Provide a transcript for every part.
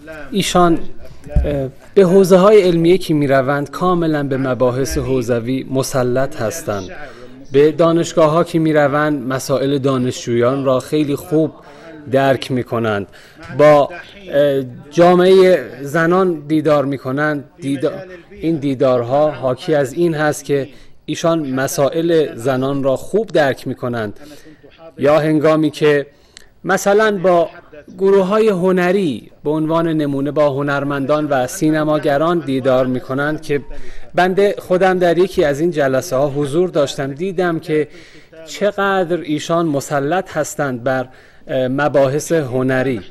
ایشان به حوزه‌های علمیه که می‌روند کاملا به مباحث حوزوی مسلط هستند. به دانشگاه‌ها که می‌روند مسائل دانشجویان را خیلی خوب درک می‌کنند. با جامعه زنان دیدار می‌کنند. این دیدارها حاکی از این هست که ایشان مسائل زنان را خوب درک می‌کنند. یا هنگامی که مثلا با گروه‌های هنری به عنوان نمونه با هنرمندان و سینماگران دیدار می‌کنند که بنده خودم در یکی از این جلسه ها حضور داشتم، دیدم که چقدر ایشان مسلط هستند بر مباحث هنری.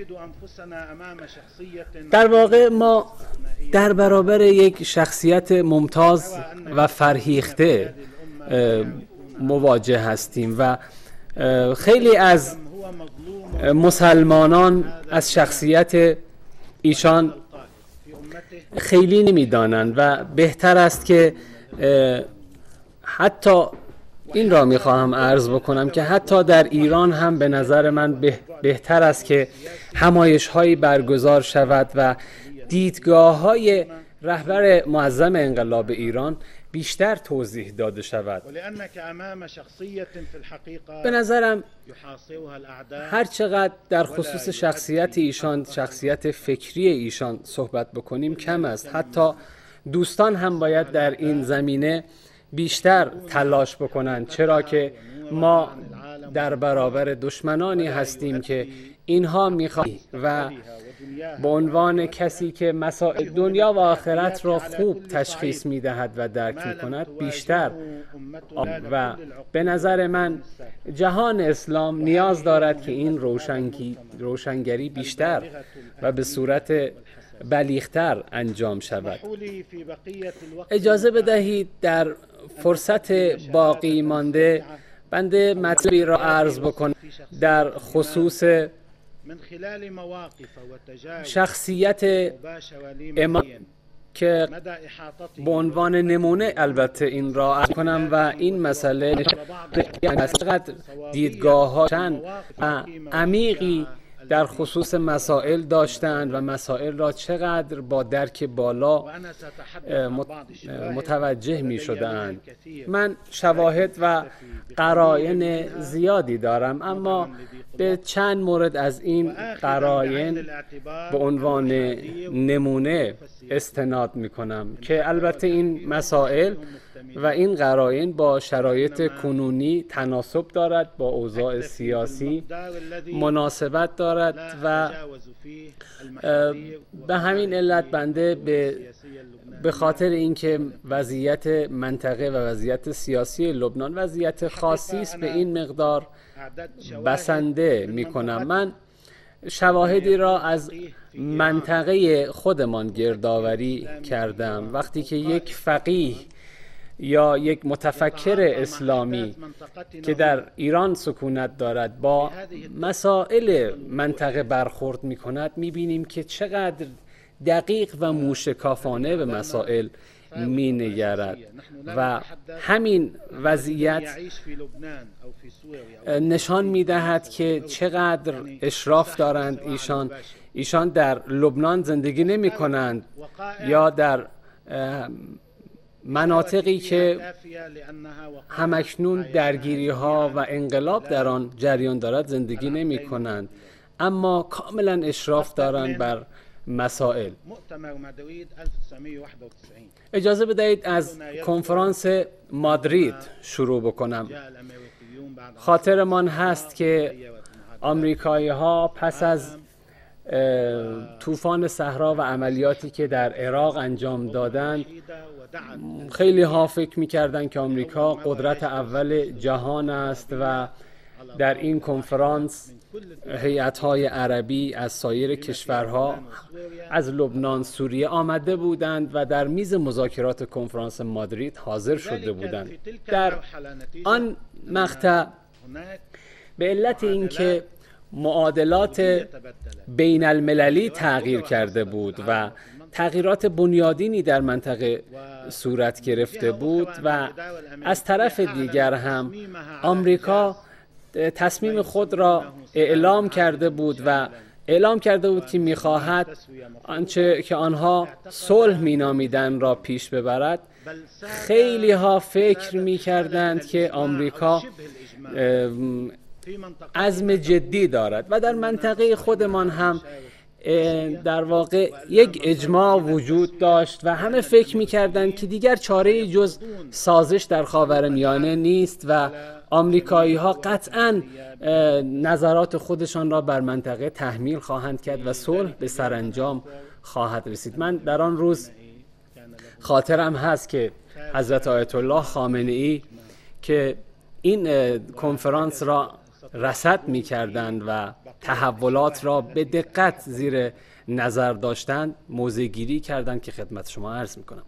در واقع ما در برابر یک شخصیت ممتاز و فرهیخته مواجه هستیم و خیلی از مسلمانان از شخصیت ایشان خیلی نمیدانند و بهتر است که حتی این را میخواهم عرض بکنم که حتی در ایران هم به نظر من بهتر است که همایش هایی برگزار شود و دیدگاه های رهبر معظم انقلاب ایران بیشتر توضیح داده شود. به نظرم هر چقدر در خصوص شخصیت ایشان، شخصیت فکری ایشان صحبت بکنیم کم است. حتی دوستان هم باید در این زمینه بیشتر تلاش بکنند، چرا که ما در برابر دشمنانی هستیم که اینها میخواهند و به عنوان کسی که مسائل دنیا و آخرت را خوب تشخیص میدهد و درک میکند بیشتر و به نظر من جهان اسلام نیاز دارد که این روشنگری بیشتر و به صورت بلیغتر انجام شود. اجازه بدهید در فرصت باقی مانده بنده مطلبی را عرض بکنم در خصوص شخصیت امام که به عنوان نمونه البته این را عرض کنم و این مسئله چقدر دیدگاه‌ها چند و عمیقی در خصوص مسائل داشتند و مسائل را چقدر با درک بالا متوجه می شدند. من شواهد و قرائن زیادی دارم، اما به چند مورد از این قرائن به عنوان نمونه استناد می کنم که البته این مسائل و این قرائن با شرایط کنونی تناسب دارد، با اوضاع سیاسی مناسبت دارد و به همین علت بنده به خاطر اینکه وضعیت منطقه و وضعیت سیاسی لبنان وضعیت خاصی است به این مقدار بسنده می کنم. من شواهدی را از منطقه خودمان گردآوری کردم. وقتی که یک فقیه یا یک متفکر اسلامی که در ایران سکونت دارد با مسائل منطقه برخورد می کند، می بینیم که چقدر دقیق و موشکافانه به مسائل می نگرد و همین وضعیت نشان می دهد که چقدر اشراف دارند ایشان در لبنان زندگی نمی کنند یا در مناطقی که همکنون درگیری ها و انقلاب در آن جریان دارد زندگی نمی کنند، اما کاملا اشراف دارند بر مسائل. اجازه بدهید از کنفرانس مادرید شروع بکنم. خاطرمان هست که آمریکایی ها پس از طوفان صحرا و عملیاتی که در عراق انجام دادند، خیلی ها فکر می‌کردند که آمریکا قدرت اول جهان است و در این کنفرانس هیئت‌های عربی از سایر کشورها از لبنان، سوریه آمده بودند و در میز مذاکرات کنفرانس مادرید حاضر شده بودند. در آن مقطع به علت اینکه معادلات بین المللی تغییر کرده بود و تغییرات بنیادینی در منطقه صورت گرفته بود و از طرف دیگر هم آمریکا تصمیم خود را اعلام کرده بود و اعلام کرده بود که می‌خواهد آنچه که آنها صلح می‌نامیدند را پیش ببرد. خیلی ها فکر می‌کردند که آمریکا عزم جدی دارد و در منطقه خودمان هم در واقع یک اجماع وجود داشت و همه فکر می‌کردند که دیگر چاره‌ای جز سازش در خاورمیانه نیست و آمریکایی‌ها قطعاً نظرات خودشان را بر منطقه تحمیل خواهند کرد و صلح به سرانجام خواهد رسید. من در آن روز خاطرم هست که حضرت آیت الله خامنه‌ای که این کنفرانس را رصد می‌کردند و تحولات را به دقت زیر نظر داشتند، موضع گیری کردند که خدمت شما عرض می‌کنم.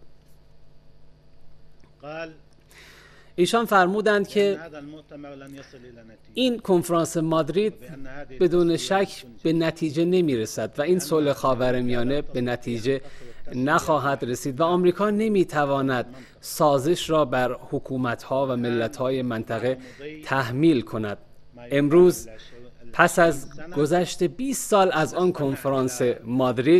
ایشان فرمودند که این کنفرانس مادرید بدون شک به نتیجه نمی‌رسد و این صلح خاورمیانه به نتیجه نخواهد رسید و آمریکا نمی‌تواند سازش را بر حکومت‌ها و ملت‌های منطقه تحمیل کند. امروز پس از گذشت 20 سال از آن کنفرانس مادرید،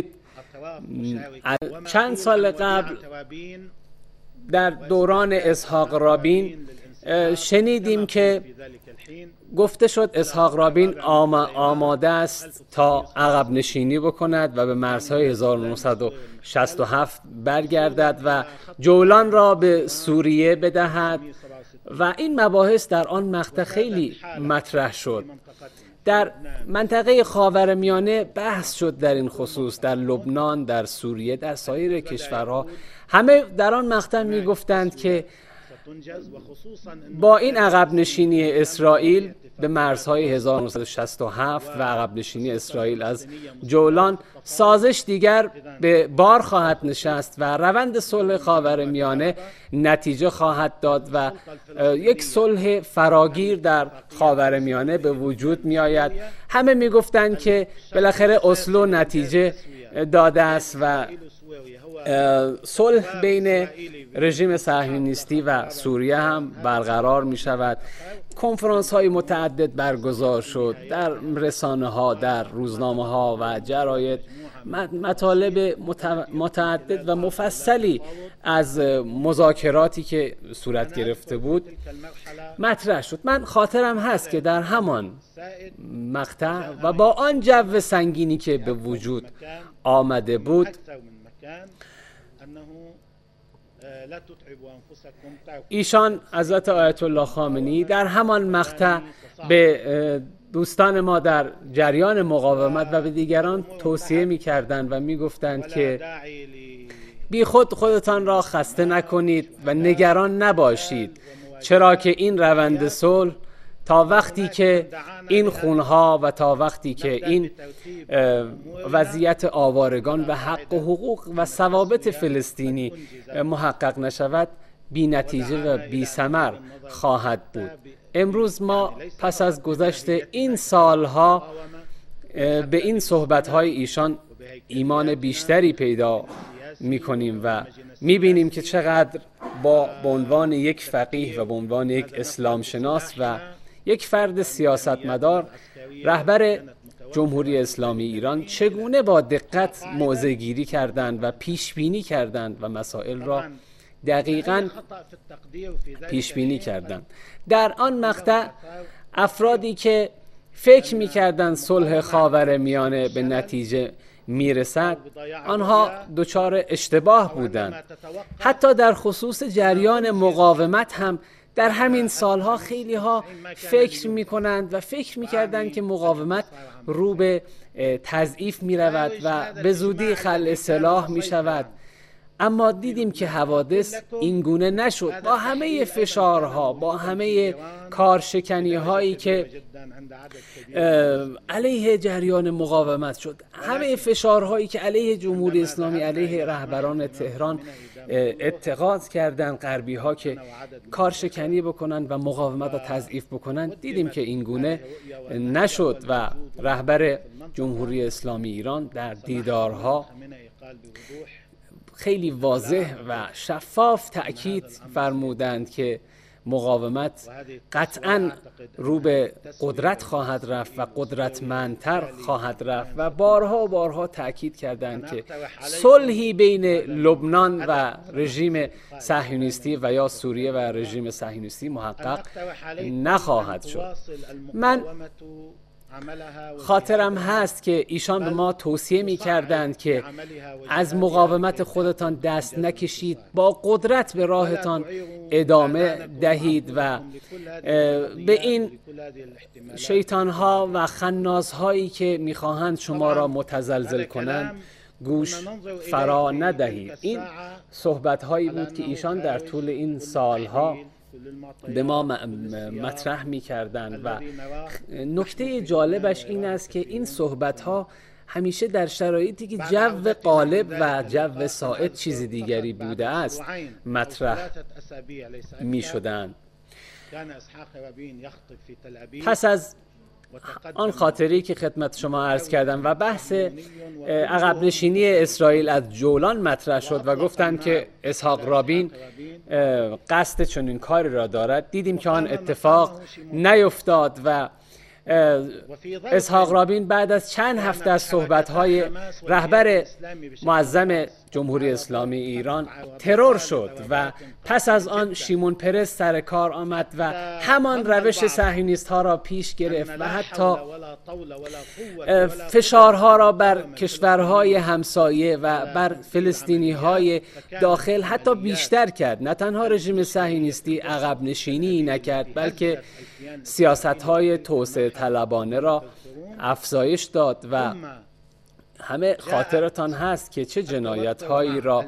چند سال قبل در دوران اسحاق رابین شنیدیم که گفته شد اسحاق رابین آماده است تا عقب نشینی بکند و به مرزهای 1967 برگردد و جولان را به سوریه بدهد و این مباحث در آن مقطع خیلی مطرح شد. در منطقه خاورمیانه بحث شد در این خصوص، در لبنان، در سوریه، در سایر کشورها. همه در آن مقطع می گفتند که با این عقب نشینی اسرائیل به مرزهای 1967 و عقب نشینی اسرائیل از جولان، سازش دیگر به بار خواهد نشست و روند صلح خاورمیانه نتیجه خواهد داد و یک صلح فراگیر در خاورمیانه به وجود می آید. همه می گفتند که بالاخره اسلو نتیجه داده است و صلح بین رژیم صهیونیستی و سوریه هم برقرار می شود. کنفرانس های متعدد برگزار شد در رسانه ها، در روزنامه ها و جراید. مطالب متعدد و مفصلی از مذاکراتی که صورت گرفته بود مطرح شد. من خاطرم هست که در همان مقطع و با آن جو سنگینی که به وجود آمده بود، ایشان حضرت آیت الله خامنه‌ای در همان مقطع به دوستان ما در جریان مقاومت و به دیگران توصیه می‌کردند و می‌گفتند که بی خودتان را خسته نکنید و نگران نباشید، چرا که این روند صلح تا وقتی که این خونها و تا وقتی که این وضعیت آوارگان و حق و حقوق و ثوابت فلسطینی محقق نشود، بی نتیجه و بی ثمر خواهد بود. امروز ما پس از گذشت این سالها به این صحبت‌های ایشان ایمان بیشتری پیدا می‌کنیم و می‌بینیم که چقدر به عنوان یک فقیه و به عنوان یک اسلام شناس و یک فرد سیاستمدار، رهبر جمهوری اسلامی ایران چگونه با دقت موضع گیری کردند و پیش بینی کردند و مسائل را دقیقاً پیش بینی کردند. در آن مقطع افرادی که فکر می‌کردند صلح خاورمیانه به نتیجه میرسد، آنها دچار اشتباه بودند. حتی در خصوص جریان مقاومت هم در همین سالها خیلی ها فکر میکنند و فکر میکردند که مقاومت رو به تضعیف میرود و به زودی خلع سلاح میشود، اما دیدیم که حوادث اینگونه نشد. با همه فشارها، با همه کارشکنی هایی که علیه جریان مقاومت شد، همه فشارهایی که علیه جمهوری اسلامی، علیه رهبران تهران اتخاذ کردن غربی ها که کارشکنی بکنن و مقاومت را تضعیف بکنن، دیدیم که اینگونه نشد و رهبر جمهوری اسلامی ایران در دیدارها خیلی واضح و شفاف تأکید فرمودند که مقاومت قطعاً رو به قدرت خواهد رفت و قدرتمندتر خواهد رفت و بارها و بارها تأکید کردند که صلحی بین لبنان و رژیم صهیونیستی و یا سوریه و رژیم صهیونیستی محقق نخواهد شد. من خاطرم هست که ایشان به ما توصیه می کردند که از مقاومت خودتان دست نکشید، با قدرت به راهتان ادامه دهید و به این شیطانها و خناسهایی که می خواهند شما را متزلزل کنند گوش فرا ندهید. این صحبت هایی بود که ایشان در طول این سالها به ما مطرح می کردند و نکته جالبش این است که این صحبت ها همیشه در شرایطی که جو غالب و جو ساعد چیز دیگری بوده است مطرح می شدند. پس از آن خاطری که خدمت شما عرض کردم و بحث عقب نشینی اسرائیل از جولان مطرح شد و گفتند که اسحاق رابین قصد چنین کاری را دارد، دیدیم که آن اتفاق نیفتاد و اسحاق رابین بعد از چند هفته از صحبت‌های رهبر معظم جمهوری اسلامی ایران ترور شد و پس از آن شیمون پرس سر کار آمد و همان روش صهیونیست‌ها را پیش گرفت و حتی فشارها را بر کشورهای همسایه و بر فلسطینی‌های داخل حتی بیشتر کرد. نه تنها رژیم صهیونیستی عقب نشینی نکرد، بلکه سیاست‌های توسعه طلبانه را افزایش داد و همه خاطرتان هست که چه جنایت‌هایی را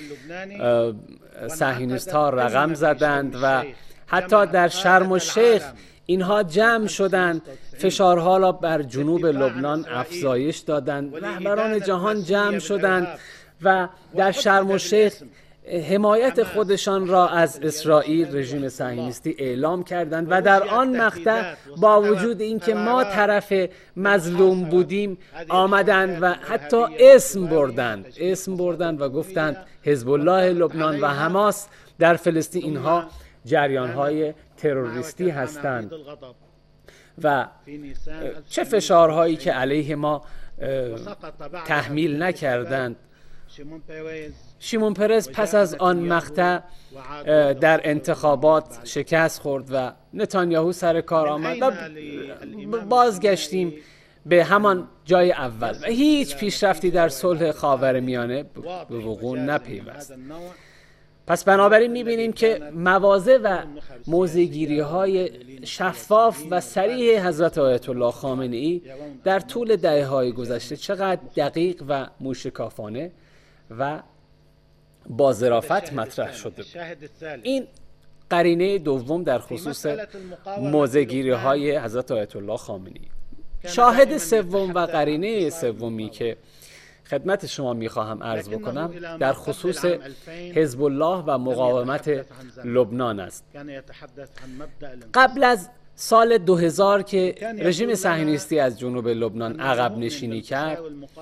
صهیونیست‌ها رقم زدند و حتی در شرم الشیخ اینها جمع شدند، فشارها را بر جنوب لبنان افزایش دادند، رهبران جهان جمع شدند و در شرم الشیخ حمایت خودشان را از اسرائیل رژیم صهیونیستی اعلام کردند و در آن مقطع با وجود اینکه ما طرف مظلوم بودیم آمدند و حتی اسم بردند و گفتند حزب الله لبنان و حماس در فلسطین اینها جریان‌های تروریستی هستند و چه فشارهایی که علیه ما تحمیل نکردند. شیمون پرس پس از آن مقطع در انتخابات شکست خورد و نتانیاهو سر کار آمد و بازگشتیم به همان جای اول و هیچ پیشرفتی در صلح خاورمیانه به وقوع نپیوست. پس بنابراین می‌بینیم که مواضع و موضع‌گیری‌های شفاف و صریح حضرت آیت الله خامنه‌ای در طول دهه‌های گذشته چقدر دقیق و موشکافانه و با ظرافت مطرح شده. این قرینه دوم در خصوص موضع‌گیری‌های حضرت آیت الله خامنه‌ای. شاهد سوم و قرینه سومی که خدمت شما میخواهم عرض بکنم در خصوص حزب الله و مقاومت لبنان است. قبل از سال 2000 که رژیم صهیونیستی از جنوب لبنان عقب نشینی کرد،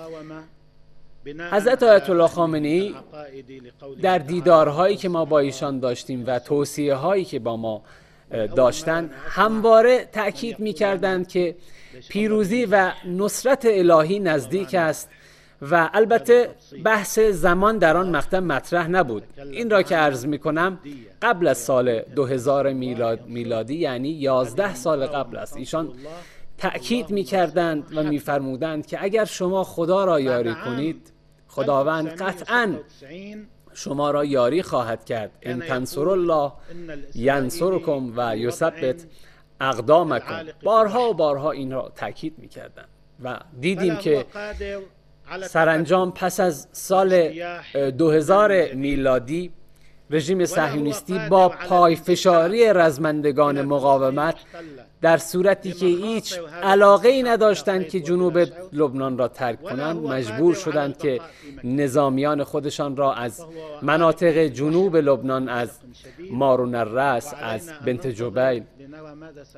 حضرت آیت الله خامنه‌ای در دیدارهایی که ما با ایشان داشتیم و توصیه‌هایی که با ما داشتند همواره تأکید می‌کردند که پیروزی و نصرت الهی نزدیک است و البته بحث زمان در آن مقطع مطرح نبود. این را که عرض می‌کنم قبل از سال 2000 میلادی یعنی 11 سال قبل است. ایشان تأکید می‌کردند و می‌فرمودند که اگر شما خدا را یاری کنید خداوند قطعاً شما را یاری خواهد کرد. ان تنصروا الله ینصرکم و یثبت اقدامکم. بارها و بارها این را تأکید می‌کردند و دیدیم که سرانجام پس از سال 2000 میلادی رژیم صهیونیستی با پایفشاری رزمندگان مقاومت در صورتی که هیچ علاقه ای نداشتند که جنوب لبنان را ترک کنند مجبور شدند که نظامیان خودشان را از مناطق جنوب لبنان از مارون الرأس از بنت جبیل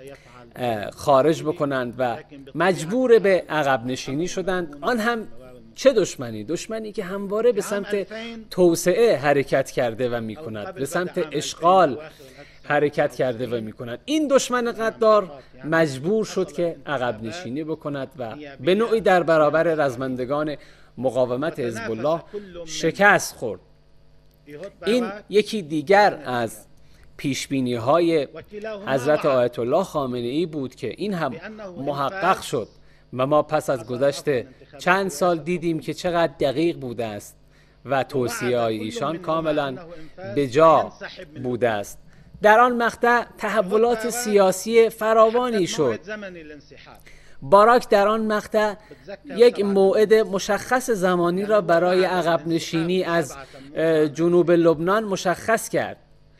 خارج بکنند و مجبور به عقب نشینی شدند. آن هم چه دشمنی؟ دشمنی که همواره به سمت توسعه حرکت کرده و میکند، به سمت اشغال حرکت کرده و میکند. این دشمن غدار مجبور شد که عقب نشینی بکند و به نوعی در برابر رزمندگان مقاومت حزب الله شکست خورد. این یکی دیگر از پیشبینی های حضرت آیت الله خامنه ای بود که این هم محقق شد و ما پس از گذشت چند سال دیدیم که چقدر دقیق بوده است و توصیه های ایشان کاملا به جا بوده است. در آن مقطع تحولات سیاسی فراوانی شد. باراک در آن مقطع یک موعد مشخص زمانی را برای عقب نشینی از جنوب لبنان مشخص کرد.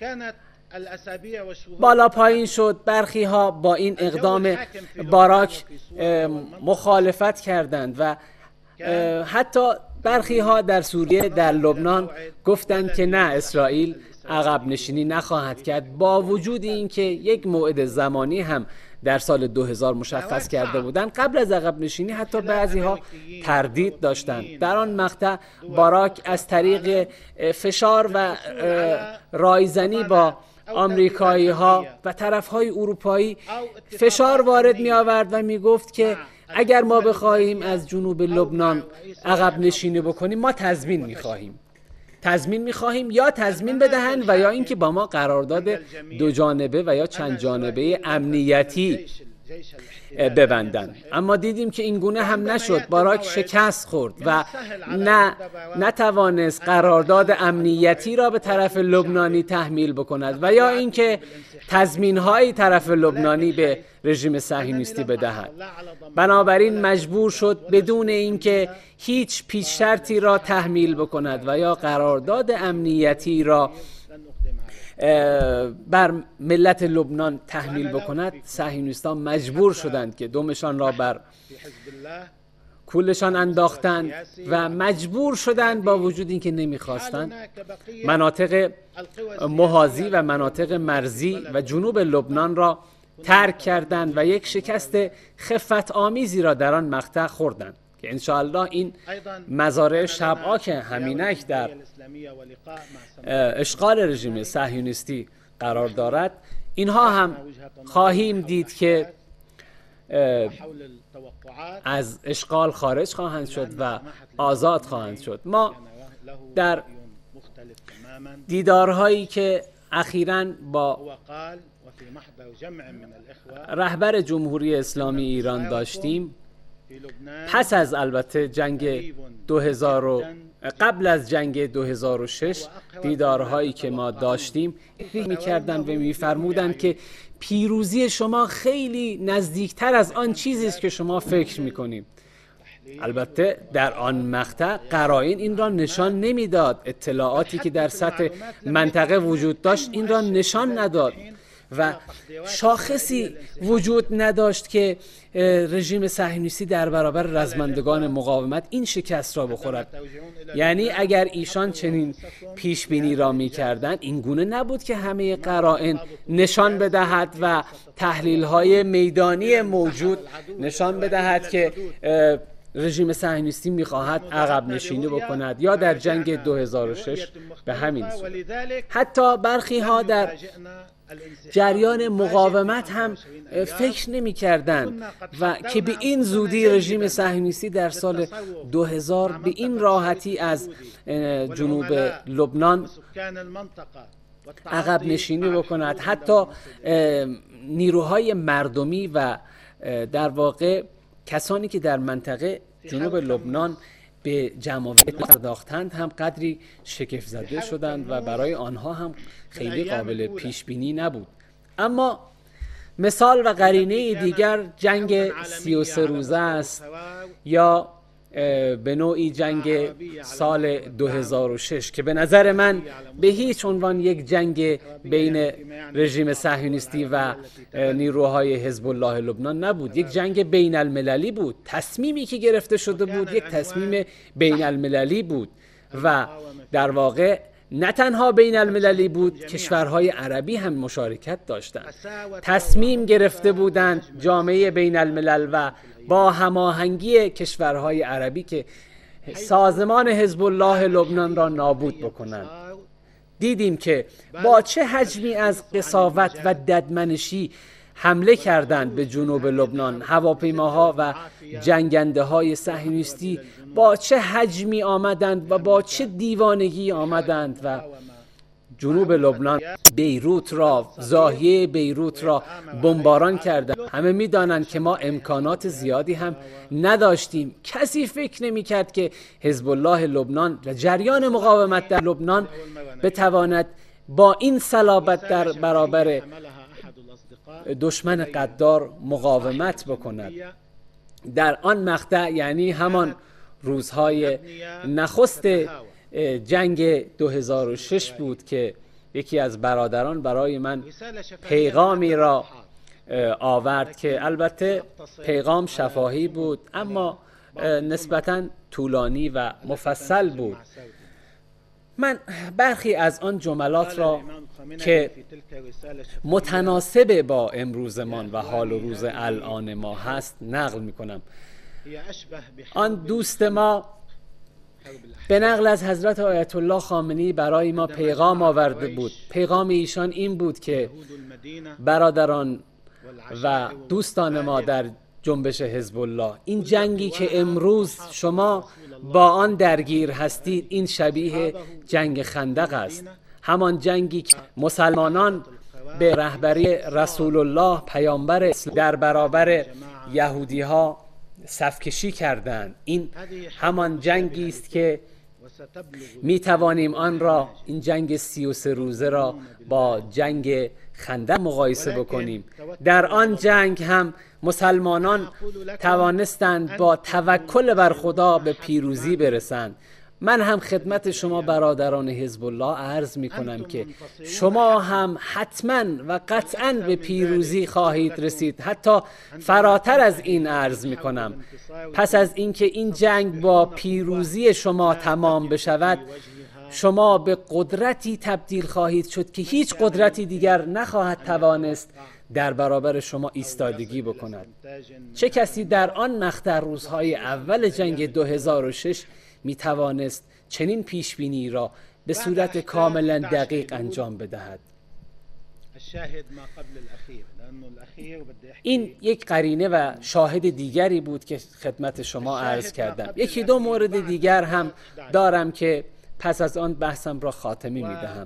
بالا پایین شد، برخی ها با این اقدام باراک مخالفت کردند و حتی برخی ها در سوریه، در لبنان گفتند که نه، اسرائیل عقب نشینی نخواهد کرد، با وجود اینکه یک موعد زمانی هم در سال 2000 مشخص کرده بودند. قبل از عقب نشینی حتی بعضی ها تردید داشتند. در آن مقطع باراک از طریق فشار و رایزنی با آمریکایی ها و طرف های اروپایی فشار وارد می آورد و می گفت که اگر ما بخواهیم از جنوب لبنان عقب نشینی بکنیم، ما تضمین می خواهیم یا تضمین بدهند و یا اینکه با ما قرارداد دو جانبه و یا چند جانبه امنیتی ببندند. اما دیدیم که این گونه هم نشد. باراک شکست خورد و نتوانست قرارداد امنیتی را به طرف لبنانی تحمیل بکند و یا اینکه تضمین‌های طرف لبنانی به رژیم صهیونیستی بدهد. بنابراین مجبور شد بدون اینکه هیچ پیش شرطی را تحمیل بکند و یا قرارداد امنیتی را بر ملت لبنان تحمیل بکند، صهیونیستان مجبور شدند که دمشان را بر کولشان انداختند و مجبور شدند با وجود اینکه نمیخواستند مناطق محاذی و مناطق مرزی و جنوب لبنان را ترک کردند و یک شکست خفت آمیزی را در آن مقطع خوردند که انشاءالله این مزارع شبعا که همینک در اشغال رژیم صهیونیستی قرار دارد، اینها هم خواهیم دید که از اشغال خارج خواهند شد و آزاد خواهند شد. ما در دیدارهایی که اخیراً با رهبر جمهوری اسلامی ایران داشتیم، پس از البته قبل از جنگ 2006 دیدارهایی که ما داشتیم می‌کردند و می‌فرمودند که پیروزی شما خیلی نزدیکتر از آن چیزی است که شما فکر می‌کنید. البته در آن مقطع قرائن این را نشان نمیداد، اطلاعاتی که در سطح منطقه وجود داشت این را نشان نداد و شاخصی وجود نداشت که رژیم صهیونیستی در برابر رزمندگان مقاومت این شکست را بخورد. یعنی اگر ایشان چنین پیش بینی را می‌کردند، این گونه نبود که همه قرائن نشان بدهد و تحلیل‌های میدانی موجود نشان بدهد که رژیم صهیونیستی می‌خواهد عقب نشینی بکند یا در جنگ 2006 به همین صورت. حتی برخی ها در جریان مقاومت هم فکر نمی کردند و که به این زودی رژیم صهیونیستی در سال 2000 به این راحتی از جنوب لبنان عقب نشینی بکند. حتی نیروهای مردمی و در واقع کسانی که در منطقه جنوب لبنان به جمعیت پرداختند هم قدری شگفت زده شدند و برای آنها هم خیلی قابل پیش بینی نبود. اما مثال و قرینه دیگر جنگ 33 روزه است یا به نوعی جنگ سال 2006 که به نظر من به هیچ عنوان یک جنگ بین رژیم صهیونیستی و نیروهای حزب الله لبنان نبود، یک جنگ بین المللی بود. تصمیمی که گرفته شده بود یک تصمیم بین المللی بود و در واقع نه تنها بین المللی بود، کشورهای عربی هم مشارکت داشتند. تصمیم گرفته بودند جامعه بین الملل و با هماهنگی کشورهای عربی که سازمان حزب الله لبنان را نابود بکنند. دیدیم که با چه حجمی از قساوت و ددمنشی حمله کردند به جنوب لبنان. هواپیماها و جنگنده های صهیونیستی با چه حجمی آمدند و با چه دیوانگی آمدند و جنوب لبنان، بیروت را، زاهیه بیروت را بمباران کردند. همه می‌دانند که ما امکانات زیادی هم نداشتیم. کسی فکر نمی‌کرد که حزب الله لبنان و جریان مقاومت در لبنان بتواند با این صلابت در برابر دشمن غدار مقاومت بکند. در آن مقطع، یعنی همان روزهای نخست جنگ 2006 بود که یکی از برادران برای من پیغامی را آورد که البته پیغام شفاهی بود اما نسبتاً طولانی و مفصل بود. من برخی از آن جملات را که متناسب با امروزمان و حال و روز الان ما هست نقل می کنم. آن دوست ما به نقل از حضرت آیت الله خامنه‌ای برای ما پیغام آورده بود. پیغام ایشان این بود که برادران و دوستان ما در جنبش حزب الله، این جنگی که امروز شما با آن درگیر هستید، این شبیه جنگ خندق است. همان جنگی که مسلمانان به رهبری رسول الله پیامبر اسلام در برابر یهودی ها صفکشی کردند. این همان جنگی است که می توانیم آن را، این جنگ 33 روزه را با جنگ خندق مقایسه بکنیم. در آن جنگ هم مسلمانان توانستند با توکل بر خدا به پیروزی برسند. من هم خدمت شما برادران حزب الله عرض می کنم که شما هم حتما و قطعا به پیروزی خواهید رسید. حتی فراتر از این عرض می کنم، پس از اینکه این جنگ با پیروزی شما تمام بشود، شما به قدرتی تبدیل خواهید شد که هیچ قدرتی دیگر نخواهد توانست در برابر شما ایستادگی بکند. چه کسی در آن مقطع روزهای اول جنگ 2006 می توانست چنین پیشبینی را به صورت کاملا دقیق انجام بدهد؟ این یک قرینه و شاهد دیگری بود که خدمت شما عرض کردم. یکی دو مورد دیگر هم دارم که پس از آن بحثم را خاتمه می دهم.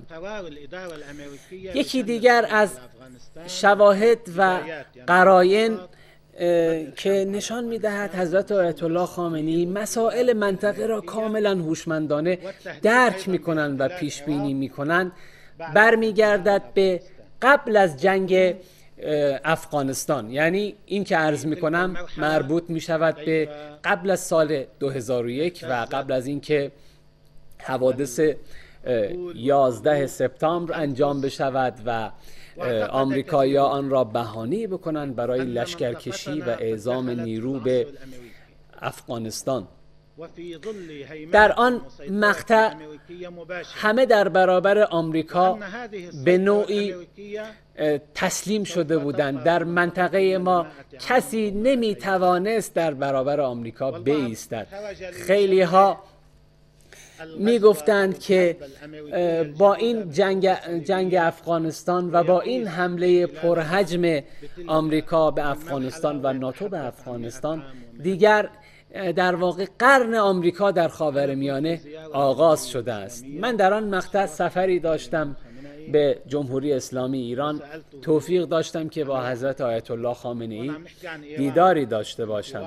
یکی دیگر از شواهد و قرائن که نشان می‌دهد حضرت آیت الله خامنه‌ای مسائل منطقه را کاملا هوشمندانه درک می‌کنند و پیش بینی می‌کنند، برمیگردد به قبل از جنگ افغانستان. یعنی این که عرض می‌کنم مربوط می‌شود به قبل از سال 2001 و قبل از اینکه حوادث 11 سپتامبر انجام بشود و آمریکایی‌ها آن را بهانه بکنند برای لشکرکشی و اعزام نیرو به افغانستان. در آن مقطع همه در برابر آمریکا به نوعی تسلیم شده بودند. در منطقه ما کسی نمی توانست در برابر آمریکا بایستد. خیلی ها می گفتند که با این جنگ افغانستان و با این حمله پرحجم آمریکا به افغانستان و ناتو به افغانستان، دیگر در واقع قرن آمریکا در خاورمیانه آغاز شده است. من در آن مقطع سفری داشتم به جمهوری اسلامی ایران، توفیق داشتم که با حضرت آیت الله خامنه‌ای دیداری داشته باشم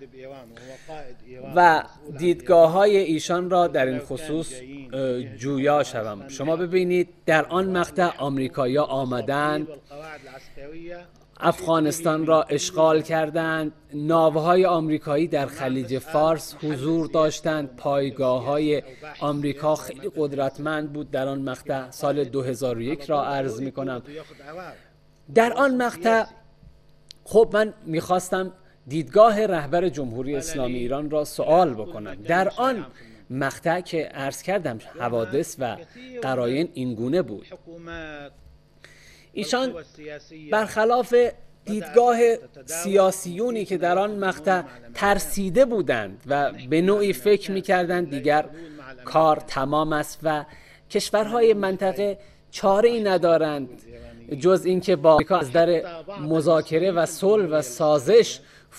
و دیدگاه‌های ایشان را در این خصوص جویا شوم. شما ببینید در آن مقطع آمریکایی‌ها آمدند، افغانستان را اشغال کردند، ناوهای آمریکایی در خلیج فارس حضور داشتند، پایگاه‌های آمریکا خیلی قدرتمند بود. در آن مقطع سال 2001 را عرض می‌کنم. در آن مقطع خب من می‌خواستم دیدگاه رهبر جمهوری اسلامی ایران را سوال بکنم. در آن مقطع که عرض کردم حوادث و قرائن این گونه بود. ایشان برخلاف دیدگاه سیاسیونی که در آن مقطع ترسیده بودند و به نوعی فکر می‌کردند دیگر کار تمام است و کشورهای منطقه چاره‌ای ندارند جز اینکه با آمریکا از در مذاکره و صلح و سازش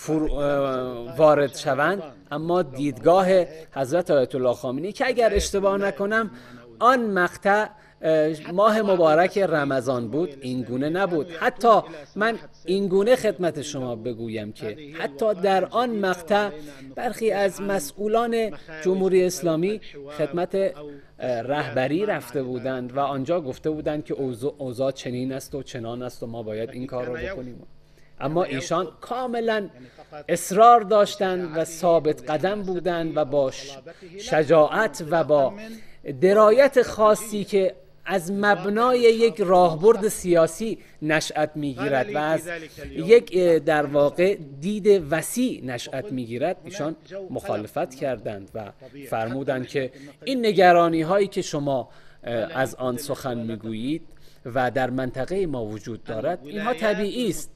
وارد شوند. اما دیدگاه حضرت آیت الله خامنه‌ای که اگر اشتباه نکنم آن مقطع ماه مبارک رمضان بود، این گونه نبود. حتی من این گونه خدمت شما بگویم که حتی در آن مقطع برخی از مسئولان جمهوری اسلامی خدمت رهبری رفته بودند و آنجا گفته بودند که اوضاع چنین است و چنان است و ما باید این کار رو بکنیم. اما ایشان کاملا اصرار داشتند و ثابت قدم بودند و با شجاعت و با درایت خاصی که از مبنای یک راهبرد سیاسی نشأت میگیرد و از یک در واقع دید وسیع نشأت میگیرد، ایشان مخالفت کردند و فرمودند که این نگرانی هایی که شما از آن سخن میگویید و در منطقه ما وجود دارد اینها طبیعی است.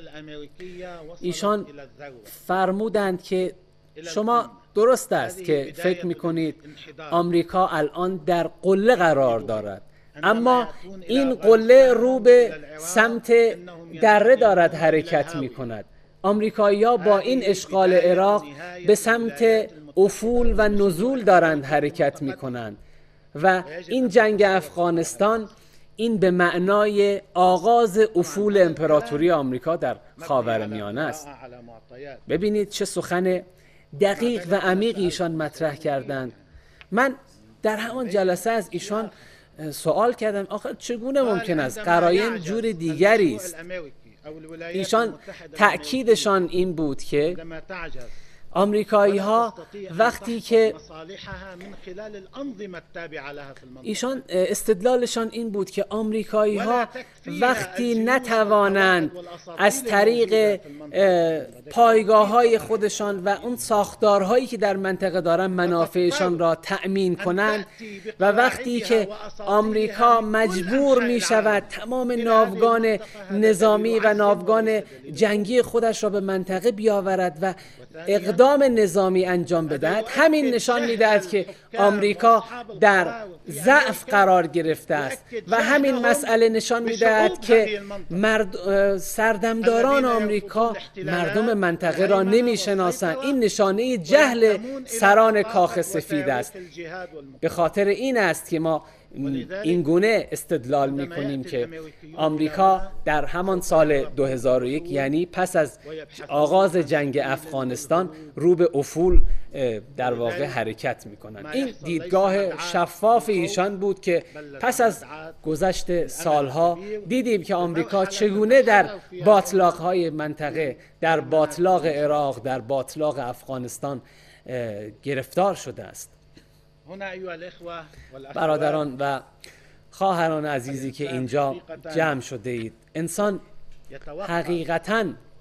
ایشان فرمودند که شما درست است که فکر میکنید آمریکا الان در قله قرار دارد، اما این قله رو به سمت دره دارد حرکت میکند. آمریکایی‌ها با این اشغال عراق به سمت افول و نزول دارند حرکت میکنند و این جنگ افغانستان این به معنای آغاز افول امپراتوری آمریکا در خاورمیانه است. ببینید چه سخن دقیق و عمیق ایشان مطرح کردند. من در همان جلسه از ایشان سوال کردم آخه چگونه ممکن است؟ قرائن جور دیگری است. ایشان تأکیدشان این بود که آمریکایی‌ها وقتی که ایشان استدلالشان این بود که آمریکایی‌ها وقتی نتوانند از طریق پایگاه‌های خودشان و اون ساختارهایی که در منطقه دارن منافعشان را تأمین کنند و وقتی که آمریکا مجبور می شود تمام ناوگان نظامی و ناوگان جنگی خودش را به منطقه بیاورد و اقدام نظامی انجام بدهد، همین نشان می‌دهد که آمریکا در ضعف قرار گرفته است و همین مسئله نشان می‌دهد که سردمداران آمریکا مردم منطقه را نمی‌شناسند. این نشانه جهل سران کاخ سفید است. به خاطر این است که ما این گونه استدلال می‌کنیم که آمریکا در همان سال 2001 یعنی پس از آغاز جنگ افغانستان رو به افول در واقع حرکت می‌کنند. این دیدگاه شفاف ایشان بود که پس از گذشت سالها دیدیم که آمریکا چگونه در باطلاق‌های منطقه، در باطلاق عراق، در باطلاق افغانستان گرفتار شده است. برادران و خواهران عزیزی که اینجا جمع شده اید، انسان حقیقتاً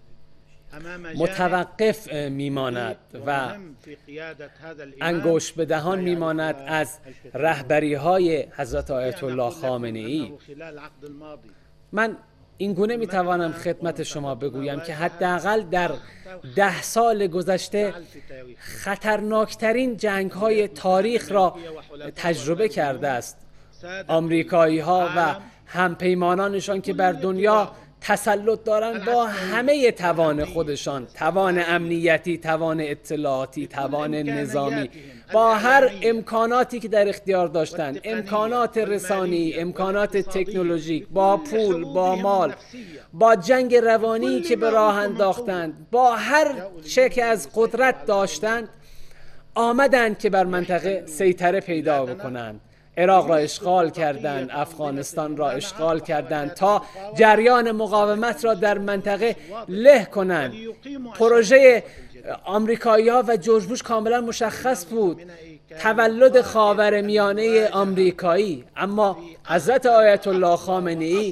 متوقف میماند و انگشت به دهان میماند از رهبری های حضرت آیت الله خامنه‌ای. من این گونه میتوانم خدمت شما بگویم که حداقل در 10 سال گذشته خطرناکترین جنگ های تاریخ را تجربه کرده است. آمریکایی ها و همپیمانانشان که بر دنیا تسلط دارند با همه توان خودشان، توان امنیتی، توان اطلاعاتی، توان نظامی، با هر امکاناتی که در اختیار داشتند، امکانات رسانی، امکانات تکنولوژیک، با پول، با مال، با جنگ روانی که به راه انداختند، با هر چه که از قدرت داشتند، آمدند که بر منطقه سیطره پیدا بکنند. عراق را اشغال کردند، افغانستان را اشغال کردند تا جریان مقاومت را در منطقه له کنند. پروژه آمریکایی‌ها و جورج بوش کاملا مشخص بود، تولد خاورمیانه آمریکایی. اما حضرت آیت الله خامنه‌ای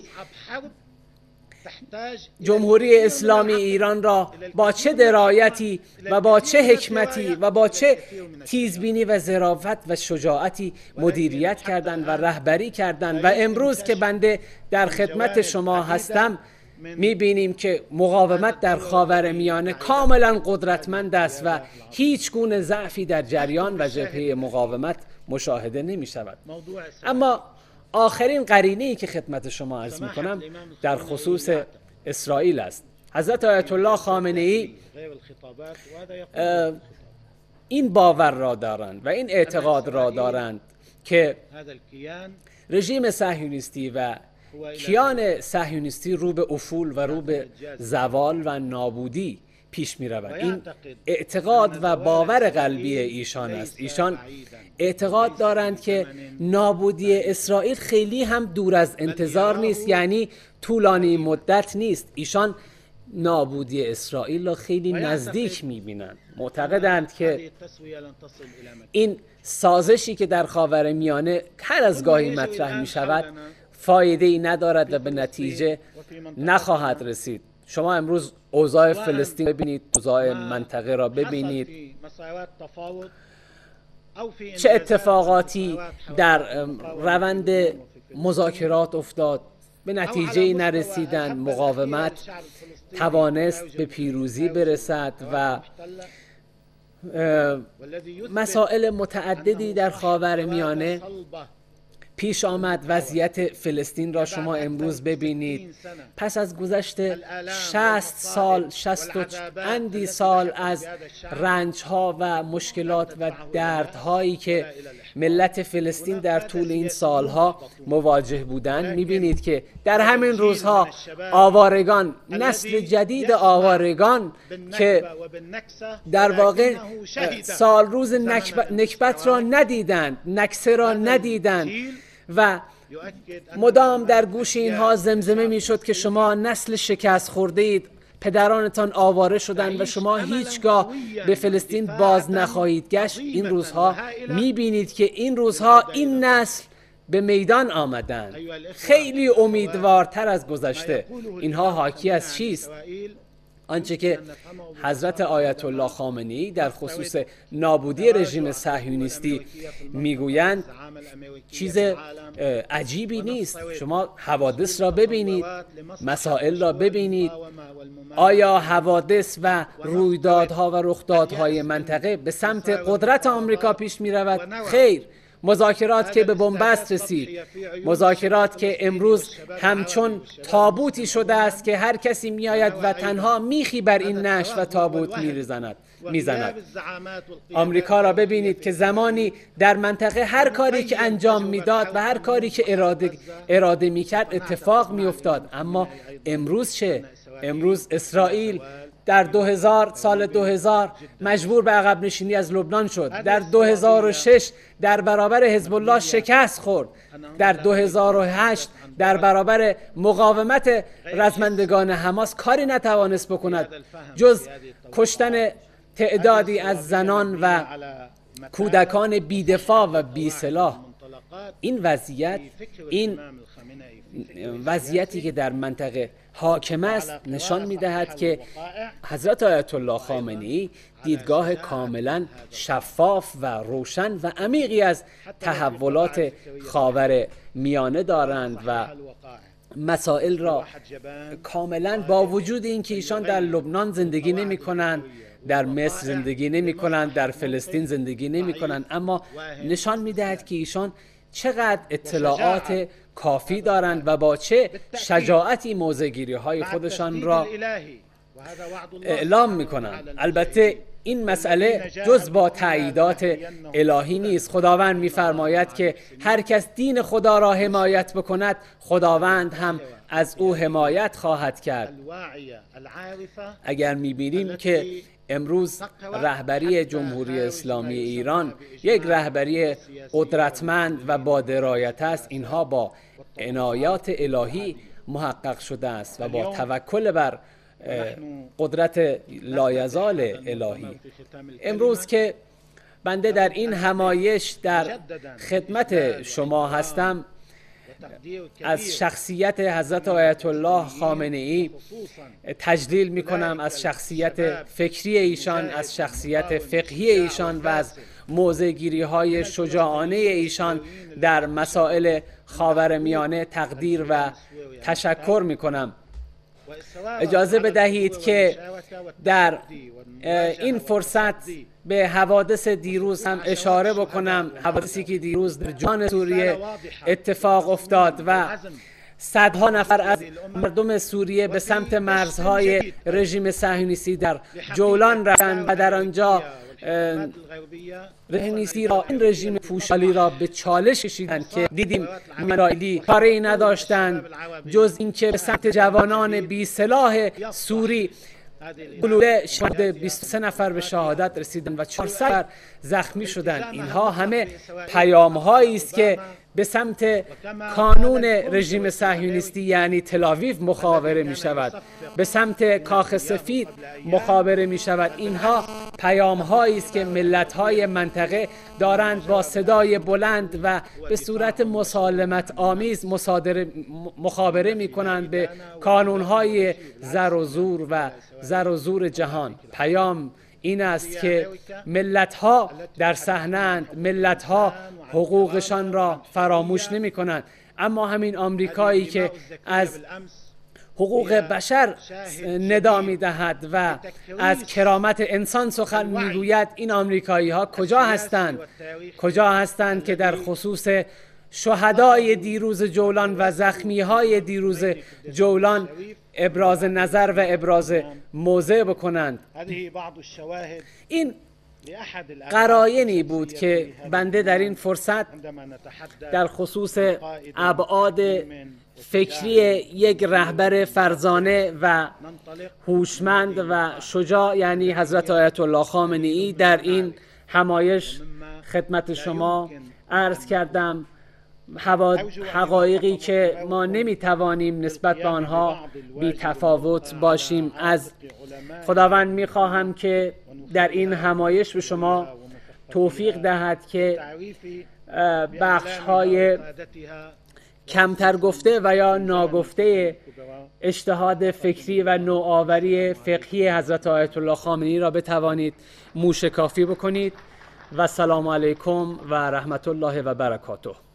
جمهوری اسلامی ایران را با چه درایتی و با چه حکمتی و با چه تیزبینی و ظرافت و شجاعتی مدیریت کردند و رهبری کردند و امروز که بنده در خدمت شما هستم می‌بینیم که مقاومت در خاورمیانه کاملا قدرتمند است و هیچ گونه ضعفی در جریان و جبهه مقاومت مشاهده نمی‌شود. اما آخرین قرینه‌ای که خدمت شما عرض می‌کنم در خصوص اسرائیل است. حضرت آیت الله خامنه‌ای این باور را دارند و این اعتقاد را دارند که رژیم صهیونیستی و کیان صهیونیستی رو به افول و رو به زوال و نابودی پیش می رود. این اعتقاد و باور قلبی ایشان است. ایشان اعتقاد دارند که نابودی اسرائیل خیلی هم دور از انتظار نیست، یعنی طولانی مدت نیست. ایشان نابودی اسرائیل را خیلی نزدیک می‌بینند. معتقدند که این سازشی که در خاورمیانه هر از گاهی مطرح می‌شود فایده‌ای ندارد و به نتیجه نخواهد رسید. شما امروز اوضاع فلسطین ببینید، اوضاع منطقه را ببینید، چه اتفاقاتی در روند مذاکرات افتاد، به نتیجه نرسیدن، مقاومت توانست به پیروزی برسد و مسائل متعددی در خاورمیانه پیش آمد. وضعیت فلسطین را شما امروز ببینید، پس از گذشت 60 سال 60 و اندی سال از رنج‌ها و مشکلات و دردهایی که ملت فلسطین در طول این سالها مواجه بودند، می‌بینید که در همین روزها آوارگان، نسل جدید آوارگان که در واقع سال روز نکبت را ندیدند، نکسه را ندیدند و مدام در گوش اینها زمزمه میشد که شما نسل شکست خورده اید، پدرانتان آواره شدند و شما هیچگاه به فلسطین باز نخواهید گشت. این روزها میبینید که این روزها این نسل به میدان آمدند، خیلی امیدوارتر از گذشته. اینها حاکی از چیست؟ آنچه که حضرت آیت الله خامنه‌ای در خصوص نابودی رژیم صهیونیستی میگویند چیز عجیبی نیست. شما حوادث را ببینید، مسائل را ببینید. آیا حوادث و رویدادها و رخدادهای منطقه به سمت قدرت آمریکا پیش می رود؟ خیر. مذاکرات که به بنبست رسید، مذاکرات که امروز همچون تابوتی شده است که هر کسی میآید و تنها میخی بر این نعش و تابوت میزند. آمریکا را ببینید که زمانی در منطقه هر کاری که انجام میداد و هر کاری که اراده میکرد اتفاق میافتاد. اما امروز چه؟ امروز اسرائیل در سال 2000 مجبور به عقب نشینی از لبنان شد. در 2006 در برابر حزب الله شکست خورد. در 2008 در برابر مقاومت رزمندگان حماس کاری نتوانست بکند جز کشتن تعدادی از زنان و کودکان بی‌دفاع و بی‌سلاح. این وضعیتی که در منطقه حاکم است نشان می‌دهد که حضرت آیت الله خامنه‌ای دیدگاه کاملا شفاف و روشن و عمیقی از تحولات خاور میانه دارند و مسائل را کاملا، با وجود اینکه ایشان در لبنان زندگی نمی‌کنند، در مصر زندگی نمی‌کنند، در فلسطین زندگی نمی‌کنند، اما نشان می‌دهد که ایشان چقدر اطلاعات کافی دارند و با چه شجاعتی موضع‌گیری‌های خودشان را اعلام می‌کنند. البته این مسئله جز با تأییدات الهی نیست. خداوند می‌فرماید که هر کس دین خدا را حمایت بکند خداوند هم از او حمایت خواهد کرد. اگر می‌بینیم که امروز رهبری جمهوری اسلامی ایران یک رهبری قدرتمند و با درایت است، اینها با عنایات الهی محقق شده است و با توکل بر قدرت لایزال الهی. امروز که بنده در این همایش در خدمت شما هستم، از شخصیت حضرت آیت الله خامنه‌ای تجلیل می‌کنم، از شخصیت فکری ایشان، از شخصیت فقهی ایشان و از موضع‌گیری‌های شجاعانه ایشان در مسائل خاورمیانه تقدیر و تشکر می‌کنم. اجازه بدهید که در این فرصت به حوادث دیروز هم اشاره بکنم، حوادثی که دیروز در جان سوریه اتفاق افتاد و صدها نفر از مردم سوریه به سمت مرزهای رژیم صهیونیستی در جولان رفتند و در آنجا این رژیم پوشالی را به چالش کشیدند که دیدیم اسرائیلی کاری نداشتند جز اینکه به سمت جوانان بی سلاح سوری گلوله شد. 23 نفر به شهادت رسیدند و 400 نفر زخمی شدند. اینها همه پیام‌هایی است که به سمت کانون رژیم صهیونیستی یعنی تل‌آویو مخابره می شود، به سمت کاخ سفید مخابره می شود. اینها پیام‌هایی است که ملت‌های منطقه دارند با صدای بلند و به صورت مسالمت آمیز مخابره می کنند به کانون‌های زر و زور جهان. پیام این است که ملت‌ها در صحنه‌اند، ملت‌ها حقوقشان را فراموش نمی‌کنند، اما همین آمریکایی که از حقوق بشر ندا می‌دهد و از کرامت انسان سخن می‌گوید، این آمریکایی‌ها کجا هستند که در خصوص شهدای دیروز جولان و زخمی‌های دیروز جولان ابراز نظر و ابراز موضع بکنند. این قرائنی بود که بنده در این فرصت در خصوص ابعاد فکری یک رهبر فرزانه و هوشمند و شجاع یعنی حضرت آیت الله خامنه‌ای در این همایش خدمت شما عرض کردم. حقایقی که ما نمیتوانیم نسبت به آنها بی تفاوت باشیم. از خداوند میخواهم که در این همایش به شما توفیق دهد که بخش‌های کمتر گفته و یا ناگفته اجتهاد فکری و نوآوری فقهی حضرت آیت الله خامنه‌ای را بتوانید موشکافی بکنید. و سلام علیکم و رحمت الله و برکاته.